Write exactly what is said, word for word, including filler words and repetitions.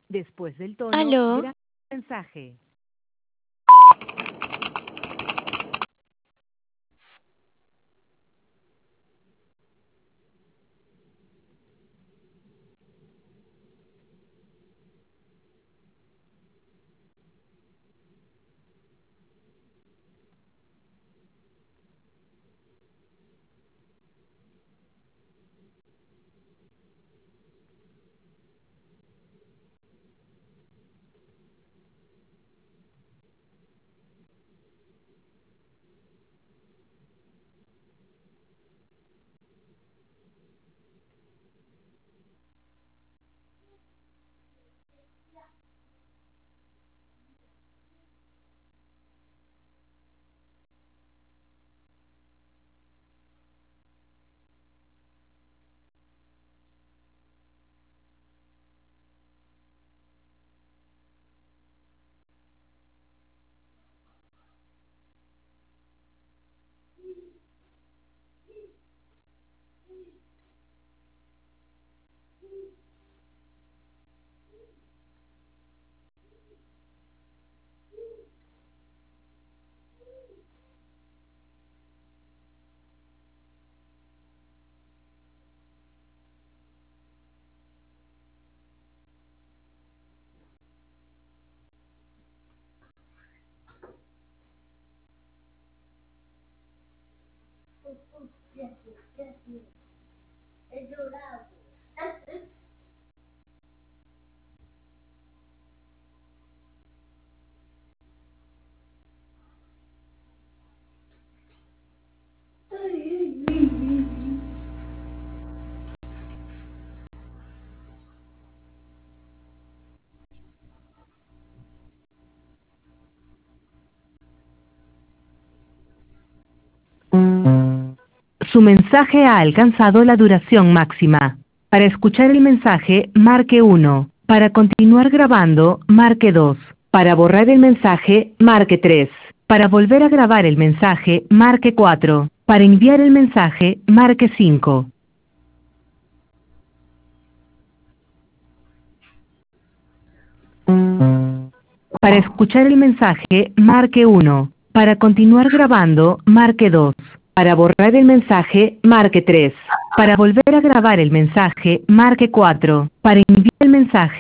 Después del tono, Aló. graba el mensaje. Su mensaje ha alcanzado la duración máxima. Para escuchar el mensaje, marque uno. Para continuar grabando, marque dos. Para borrar el mensaje, marque tres. Para volver a grabar el mensaje, marque cuatro. Para enviar el mensaje, marque cinco. Para escuchar el mensaje, marque uno. Para continuar grabando, marque dos. Para borrar el mensaje, marque tres. Para volver a grabar el mensaje, marque cuatro. Para enviar el mensaje,